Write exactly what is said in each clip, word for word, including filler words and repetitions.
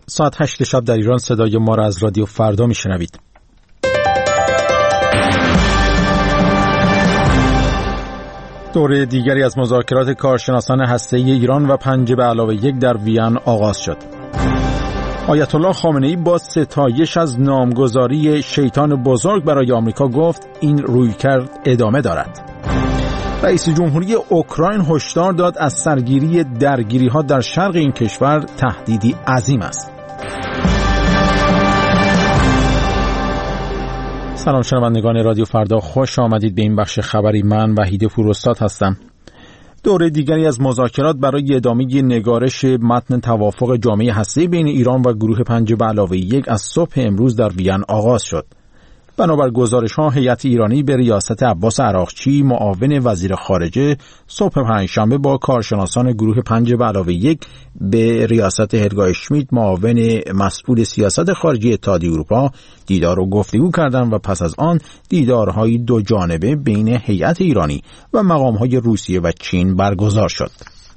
ساعت هشت شب در ایران صدای ما را از رادیو فردا میشنوید. دوره دیگری از مذاکرات کارشناسان هسته‌ای ایران و پنج به علاوه یک در وین آغاز شد. آیت الله خامنه‌ای با ستایش از نامگذاری شیطان بزرگ برای آمریکا گفت این رویکرد ادامه دارد. رئیس جمهوری اوکراین هشدار داد از سرگیری درگیری‌ها در شرق این کشور تهدیدی عظیم است. سلام شنوندگان رادیو فردا، خوش آمدید به این بخش خبری. من وحید پوراستاد هستم. دوره دیگری از مذاکرات برای ادامه نگارش متن توافق جامعه هسته‌ای بین ایران و گروه پنج به علاوه یک از صبح امروز در وین آغاز شد. بنابر گزارش‌ها هیئت ایرانی به ریاست عباس عراقچی معاون وزیر خارجه صبح پنجشنبه با کارشناسان گروه پنج به علاوه یک به ریاست هلگا اشمیت معاون مسئول سیاست خارجی اتحادیه اروپا دیدار و گفتگو کردند و پس از آن دیدارهای دو جانبه بین هیئت ایرانی و مقام‌های روسیه و چین برگزار شد.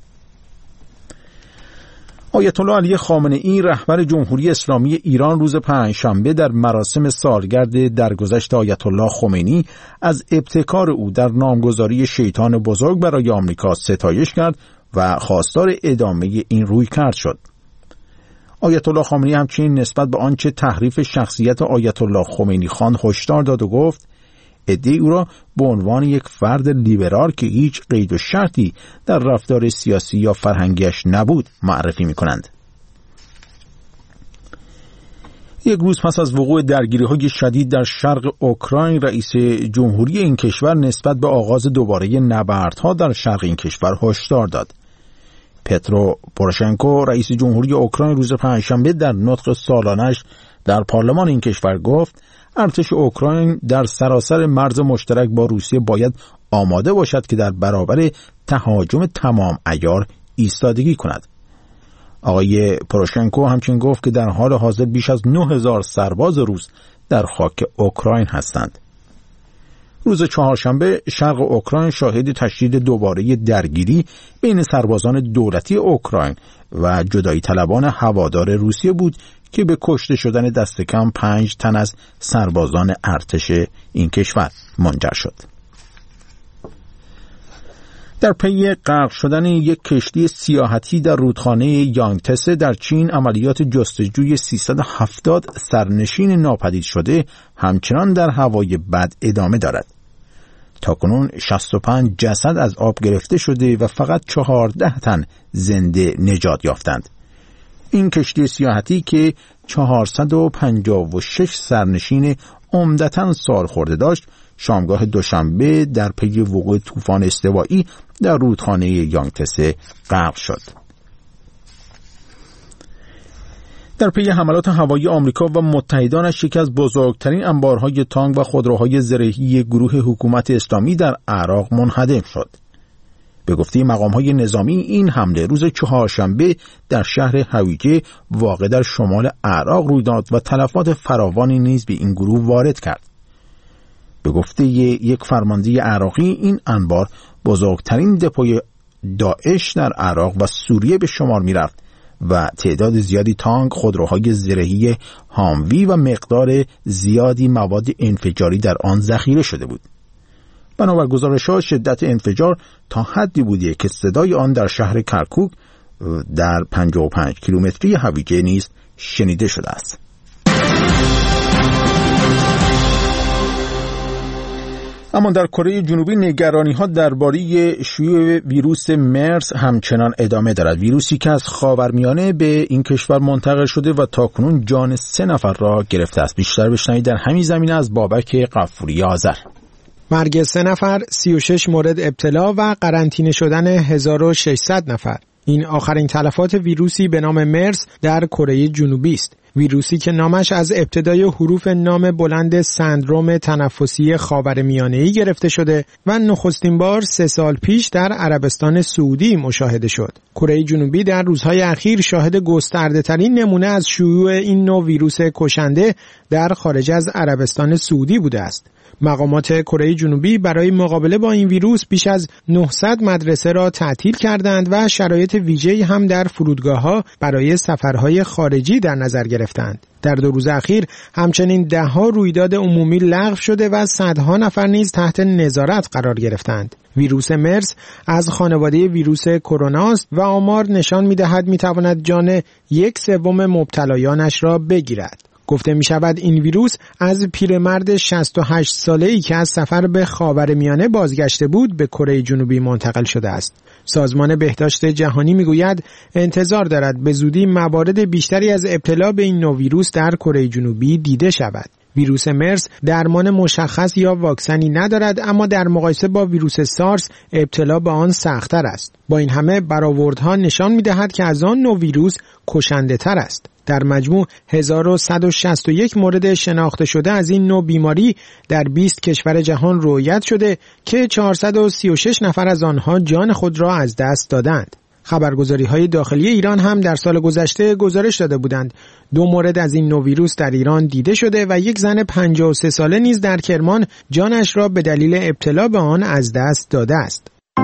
آیت الله علی خامنه‌ای رهبر جمهوری اسلامی ایران روز پنجشنبه در مراسم سالگرد درگذشت آیت الله خمینی از ابتکار او در نامگذاری شیطان بزرگ برای آمریکا ستایش کرد و خواستار ادامه این رویکرد شد. آیت الله خامنه‌ای همچنین نسبت به آنچه تحریف شخصیت آیت الله خمینی خواند هشدار داد و گفت عده‌ای او را به عنوان یک فرد لیبرال که هیچ قید و شرطی در رفتار سیاسی یا فرهنگیش نبود معرفی می‌کنند. یک روز پس از وقوع درگیری‌های شدید در شرق اوکراین، رئیس جمهوری این کشور نسبت به آغاز دوباره نبردها در شرق این کشور هشدار داد. پترو پوروشنکو رئیس جمهوری اوکراین روز پنجشنبه در نطق سالانه‌اش در پارلمان این کشور گفت ارتش اوکراین در سراسر مرز مشترک با روسیه باید آماده باشد که در برابر تهاجم تمام عیار ایستادگی کند. آقای پوروشنکو همچنین گفت که در حال حاضر بیش از نه هزار سرباز روس در خاک اوکراین هستند. روز چهارشنبه شرق اوکراین شاهد تشدید دوباره درگیری بین سربازان دولتی اوکراین و جدایی طلبان هوادار روسیه بود که به کشته شدن دست کم پنج تن از سربازان ارتش این کشور منجر شد. در پی غرق شدن یک کشتی سیاحتی در رودخانه یانگتسه در چین، عملیات جستجوی سیصد و هفتاد سرنشین ناپدید شده همچنان در هوای بد ادامه دارد. تاکنون شصت و پنج جسد از آب گرفته شده و فقط چهارده تن زنده نجات یافتند. این کشتی سیاحتی که چهارصد و پنجاه و شش سرنشین عمدتاً سالخورده داشت، شامگاه دوشنبه در پی وقوع طوفان استوایی در رودخانه یانگتسه غرق شد. در پی حملات هوایی آمریکا و متحدانش یکی از بزرگترین انبارهای تانک و خودروهای زرهی گروه حکومت اسلامی در عراق منهدم شد. به گفته مقام‌های نظامی این حمله روز چهارشنبه در شهر حویجه واقع در شمال عراق روی داد و تلفات فراوانی نیز به این گروه وارد کرد. به گفته یک فرمانده عراقی این انبار بزرگترین دپوی داعش در عراق و سوریه به شمار می‌رفت و تعداد زیادی تانک، خودروهای زرهی هاموی و مقدار زیادی مواد انفجاری در آن ذخیره شده بود. بنابر گزارش‌ها شدت انفجار تا حدی بوده که صدای آن در شهر کرکوک در پنجاه و پنج کیلومتری حویجه نیز شنیده شده است. اما در کره جنوبی نگرانی‌ها درباره شیوع ویروس مرس همچنان ادامه دارد. ویروسی که از خاورمیانه به این کشور منتقل شده و تاکنون جان سه نفر را گرفته است. بیشتر بشنوید در همین زمینه از بابک غفوری آذر. مرگ سه نفر، سی و شش مورد ابتلا و قرنطینه شدن هزار و ششصد نفر. این آخرین تلفات ویروسی به نام مرس در کره جنوبی است. ویروسی که نامش از ابتدای حروف نام بلند سندروم تنفسی خاورمیانه‌ای گرفته شده و نخستین بار سه سال پیش در عربستان سعودی مشاهده شد. کره جنوبی در روزهای اخیر شاهد گسترده ترین نمونه از شیوع این نوع ویروس کشنده در خارج از عربستان سعودی بوده است. مقامات کره جنوبی برای مقابله با این ویروس بیش از نهصد مدرسه را تعطیل کردند و شرایط ویژه‌ای هم در فرودگاه‌ها برای سفرهای خارجی در نظر گرفتند. در دو روز اخیر همچنین ده‌ها رویداد عمومی لغو شده و صدها نفر نیز تحت نظارت قرار گرفتند. ویروس مرس از خانواده ویروس کرونا است و آمار نشان می‌دهد می‌تواند جان یک سوم مبتلایانش را بگیرد. گفته می شود این ویروس از پیرمرد شصت و هشت ساله‌ای که از سفر به خاورمیانه بازگشته بود به کره جنوبی منتقل شده است. سازمان بهداشت جهانی می گوید انتظار دارد به زودی موارد بیشتری از ابتلا به این نوع ویروس در کره جنوبی دیده شود. ویروس مرس درمان مشخص یا واکسنی ندارد، اما در مقایسه با ویروس سارس ابتلا به آن سخت‌تر است. با این همه برآوردها نشان می‌دهد که از آن نوع ویروس کشنده‌تر است. در مجموع هزار و صد و شصت و یک مورد شناخته شده از این نوع بیماری در بیست کشور جهان رویت شده که چهارصد و سی و شش نفر از آنها جان خود را از دست دادند. خبرگزاری‌های داخلی ایران هم در سال گذشته گزارش داده بودند دو مورد از این نوع ویروس در ایران دیده شده و یک زن پنجاه و سه ساله نیز در کرمان جانش را به دلیل ابتلا به آن از دست داده است.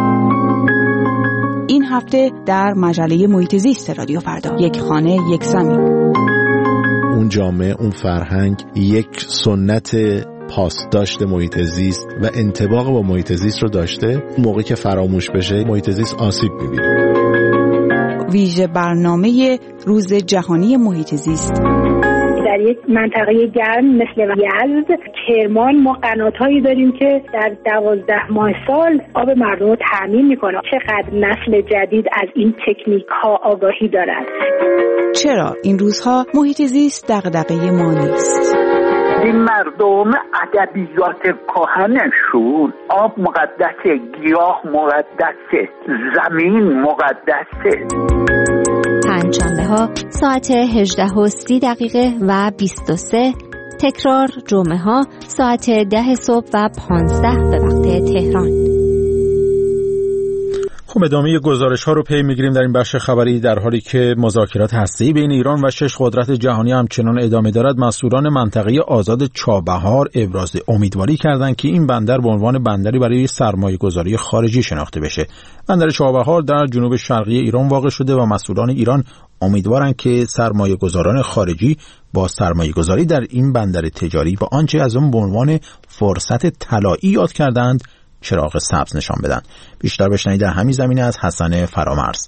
این هفته در مجله محیط زیست رادیو فردا، یک خانه یک زمین. اون جامعه، اون فرهنگ یک سنت پاسداشت محیط زیست و انطباق با محیط زیست رو داشته. موقعی که فراموش بشه محیط زیست آسیب می‌بینه. ویژه برنامه روز جهانی محیط زیست. در یک منطقه گرم مثل یزد، کرمان، ما قنات‌هایی داریم که در دوازده ماه سال آب مردم رو تامین می‌کنه. چقدر نسل جدید از این تکنیک‌ها آگاهی دارد. چرا این روزها محیط زیست دغدغه ما نیست؟ این مردم ادبیات کهنشون آب مقدسه، گیاه مقدسه، زمین مقدسه. پنجشنبه ها ساعت هجده و سی دقیقه و بیست و سه، تکرار جمعه ها ساعت ده صبح و پانزده به وقت تهران. خب ادامه گزارش ها رو پی میگیریم در این بخش خبری. در حالی که مذاکرات هسته‌ای بین ایران و شش قدرت جهانی همچنان ادامه دارد، مسئولان منطقه آزاد چابهار ابراز امیدواری کردند که این بندر به عنوان بندری برای سرمایه‌گذاری خارجی شناخته بشه. بندر چابهار در جنوب شرقی ایران واقع شده و مسئولان ایران امیدوارند که سرمایه‌گذاران خارجی با سرمایه‌گذاری در این بندر تجاری و آنچه از آن به عنوان فرصت طلایی یاد کردند چراغ سبز نشان بدن. بیشتر بشنوید در همین زمینه از حسن فرامرز.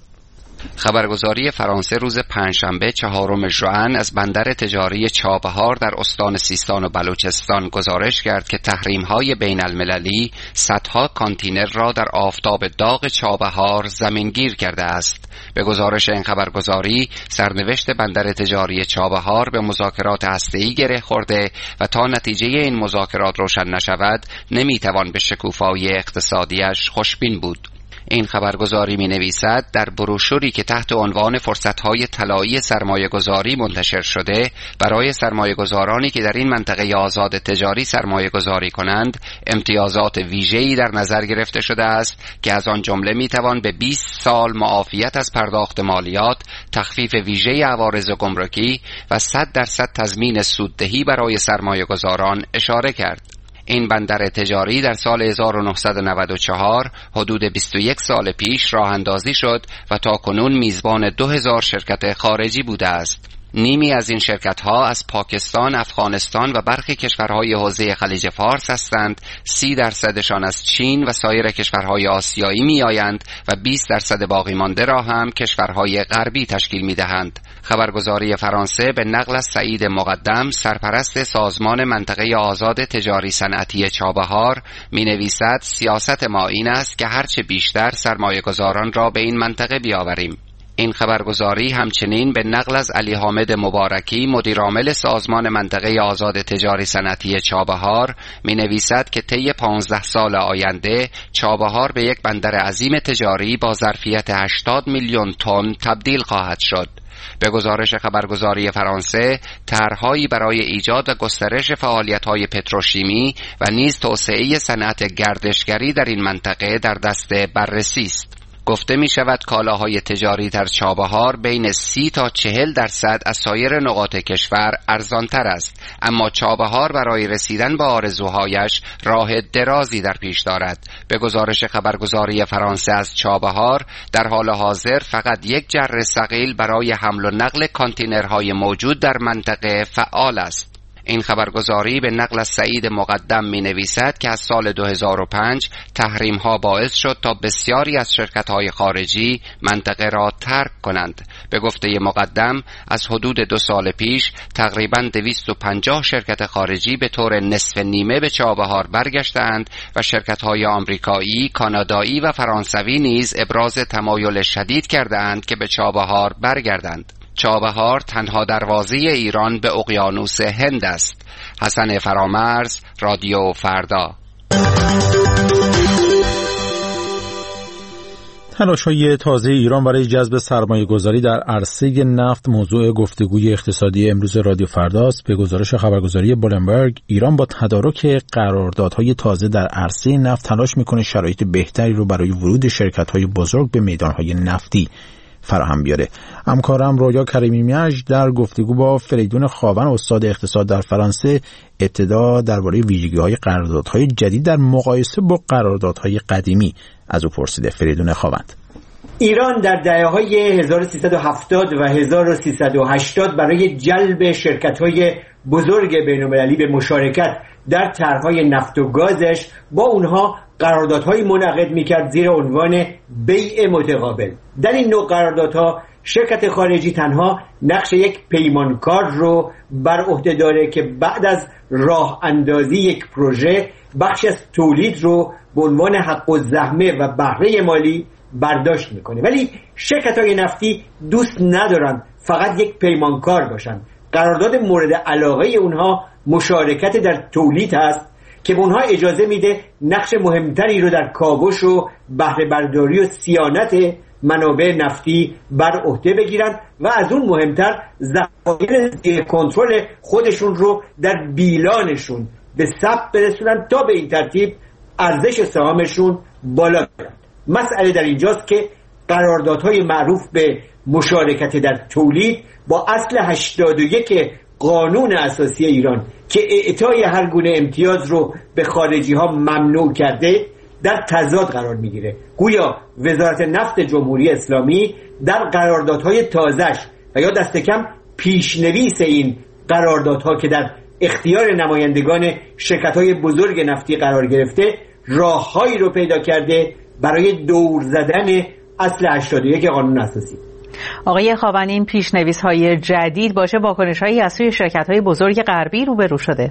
خبرگزاری فرانسه روز پنجشنبه چهارم ژوئن از بندر تجاری چابهار در استان سیستان و بلوچستان گزارش کرد که تحریم‌های بین‌المللی صدها کانتینر را در آفتاب داغ چابهار زمینگیر کرده است. به گزارش این خبرگزاری، سرنوشت بندر تجاری چابهار به مذاکرات هسته‌ای گره خورده و تا نتیجه این مذاکرات روشن نشود، نمی‌توان به شکوفایی اقتصادیش خوشبین بود. این خبرگزاری می نویسد در بروشوری که تحت عنوان فرصت‌های طلایی سرمایه‌گذاری منتشر شده، برای سرمایه‌گذارانی که در این منطقه آزاد تجاری سرمایه‌گذاری کنند امتیازات ویژه‌ای در نظر گرفته شده است که از آن جمله می توان به بیست سال معافیت از پرداخت مالیات، تخفیف ویژه عوارض گمرکی و صد درصد تضمین سوددهی برای سرمایه‌گذاران اشاره کرد. این بندر تجاری در سال هزار و نهصد و نود و چهار حدود بیست و یک سال پیش راه اندازی شد و تا کنون میزبان دو هزار شرکت خارجی بوده است. نیمی از این شرکت‌ها از پاکستان، افغانستان و برخی کشورهای حوزه خلیج فارس هستند، سی درصدشان از چین و سایر کشورهای آسیایی می‌آیند و بیست درصد باقی مانده را هم کشورهای غربی تشکیل می‌دهند. خبرگزاری فرانسه به نقل از سعید مقدم، سرپرست سازمان منطقه آزاد تجاری صنعتی چابهار، می‌نویسد سیاست ما این است که هرچه بیشتر سرمایه‌گذاران را به این منطقه بیاوریم. این خبرگزاری همچنین به نقل از علی حامد مبارکی، مدیرعامل سازمان منطقه آزاد تجاری صنعتی چابهار، می نویسد که طی پانزده سال آینده چابهار به یک بندر عظیم تجاری با ظرفیت هشتاد میلیون تن تبدیل خواهد شد. به گزارش خبرگزاری فرانسه، طرح‌هایی برای ایجاد و گسترش فعالیت‌های پتروشیمی و نیز توسعه صنعت گردشگری در این منطقه در دست بررسی است. گفته می شود کالاهای تجاری در چابهار بین سی تا چهل درصد از سایر نقاط کشور ارزانتر است، اما چابهار برای رسیدن به آرزوهایش راه درازی در پیش دارد. به گزارش خبرگزاری فرانسه از چابهار، در حال حاضر فقط یک جره ثقیل برای حمل و نقل کانتینرهای موجود در منطقه فعال است. این خبرگزاری به نقل از سعید مقدم می نویسد که از سال دو هزار و پنج تحریم ها باعث شد تا بسیاری از شرکت های خارجی منطقه را ترک کنند. به گفته مقدم از حدود دو سال پیش تقریباً دویست و پنجاه شرکت خارجی به طور نصف نیمه به چابهار برگشتند و شرکت های آمریکایی، کانادایی و فرانسوی نیز ابراز تمایل شدید کردند که به چابهار برگردند. چابهار تنها دروازه ایران به اقیانوس هند است. حسن فرامرز، رادیو فردا. تلاش‌های تازه ایران برای جذب سرمایه‌گذاری در عرصه نفت موضوع گفتگوی اقتصادی امروز رادیو فرداست. به گزارش خبرگزاری بلومبرگ، ایران با تدارک قراردادهای تازه در عرصه نفت تلاش می‌کنه شرایط بهتری رو برای ورود شرکت‌های بزرگ به میدان‌های نفتی فراهم بیاره. همکارم رویا کریمی میاج در گفتگو با فریدون خاون استاد اقتصاد در فرانسه ابتدا درباره ویژگی‌های قراردادهای جدید در مقایسه با قراردادهای قدیمی از او پرسیده. فریدون خاون: ایران در دهه‌های هزار و سیصد و هفتاد و هزار و سیصد و هشتاد برای جلب شرکت‌های بزرگ بین‌المللی به مشارکت در طرح‌های نفت و گازش با اونها قراردادهای منعقد می‌کرد زیر عنوان بیع متقابل. در این نوع قراردادها شرکت خارجی تنها نقش یک پیمانکار رو بر عهده داره که بعد از راه اندازی یک پروژه بخشی از تولید رو به عنوان حق الزحمه و بهره مالی برداشت میکنه. ولی شرکت‌های نفتی دوست ندارن فقط یک پیمانکار باشن. قرارداد مورد علاقه اونها مشارکت در تولید هست که به اونها اجازه میده نقش مهمتری رو در کاوش و بهره برداری و صیانت منابع نفتی بر عهده بگیرن و از اون مهمتر ذخایر زیر کنترل خودشون رو در بیلانشون به ثبت برسونن تا به این ترتیب ارزش سهامشون بالا بره. مسئله در اینجاست که قراردادهای معروف به مشارکت در تولید با اصل هشتاد و یک قانون اساسی ایران که اعطای هر گونه امتیاز رو به خارجی ها ممنوع کرده در تضاد قرار میگیره. گویا وزارت نفت جمهوری اسلامی در قراردادهای تازه‌اش و یا دست کم پیشنویس این قراردادها که در اختیار نمایندگان شرکت‌های بزرگ نفتی قرار گرفته راههایی رو پیدا کرده برای دور زدن اصل هشتاد و یک قانون اساسی. آقای خاون، این پیشنویس‌های جدید باشه واکنش‌هایی از سوی شرکت‌های بزرگ غربی روبرو شده؟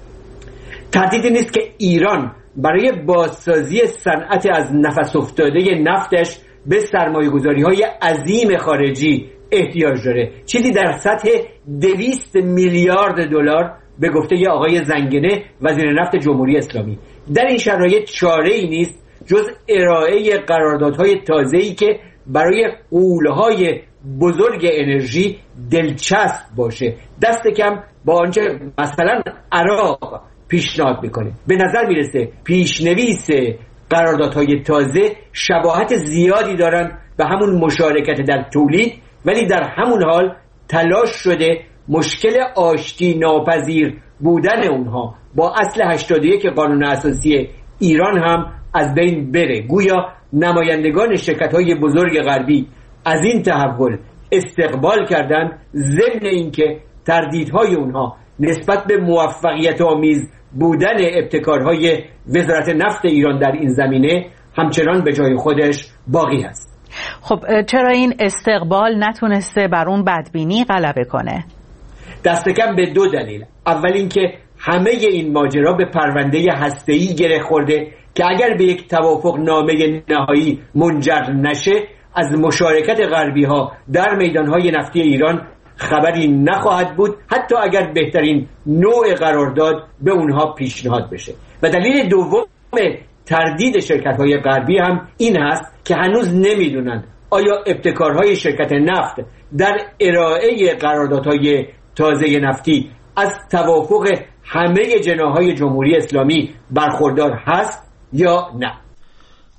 تردیدی نیست که ایران برای بازسازی صنعت از نفس افتاده نفتش به سرمایه‌گذاری‌های عظیم خارجی احتیاج داره. چیزی در سطح دویست میلیارد دلار به گفته آقای زنگنه وزیر نفت جمهوری اسلامی. در این شرایط چاره‌ای نیست جز ارائه قراردادهای تازه‌ای که برای غول‌های بزرگ انرژی دلچسب باشه، دست کم با آنچه مثلا عراق پیشنهاد میکنه. به نظر میرسه پیشنویس قراردادهای تازه شباهت زیادی دارن به همون مشارکت در تولید، ولی در همون حال تلاش شده مشکل آشتی ناپذیر بودن اونها با اصل هشتاد و یک قانون اساسی ایران هم از بین بره. گویا نمایندگان شرکت‌های بزرگ غربی از این تحول استقبال کردند، ضمن اینکه تردیدهای اونها نسبت به موفقیت آمیز بودن ابتکارهای وزارت نفت ایران در این زمینه همچنان به جای خودش باقی هست. خب چرا این استقبال نتونسته بر اون بدبینی غلبه کنه؟ دست کم به دو دلیل. اول اینکه همه این ماجرا به پرونده هسته‌ای گره خورده که اگر به یک توافق نامه نهایی منجر نشه از مشارکت غربی ها در میدانهای نفتی ایران خبری نخواهد بود، حتی اگر بهترین نوع قرارداد به اونها پیشنهاد بشه. و دلیل دوم تردید شرکت های غربی هم این هست که هنوز نمیدونن آیا ابتکارهای شرکت نفت در ارائه قراردادهای تازه نفتی از توافق همه جناح‌های جمهوری اسلامی برخوردار هست یا نه.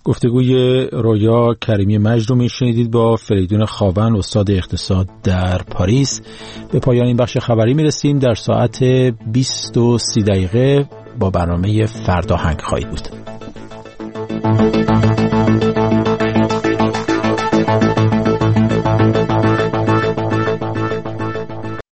گفتگوی رویا کریمی مجد رو میشنیدید با فریدون خاون، استاد اقتصاد در پاریس. به پایان این بخش خبری میرسیم. در ساعت بیست و سی دقیقه با برنامه فردا هنگ خواهید بود.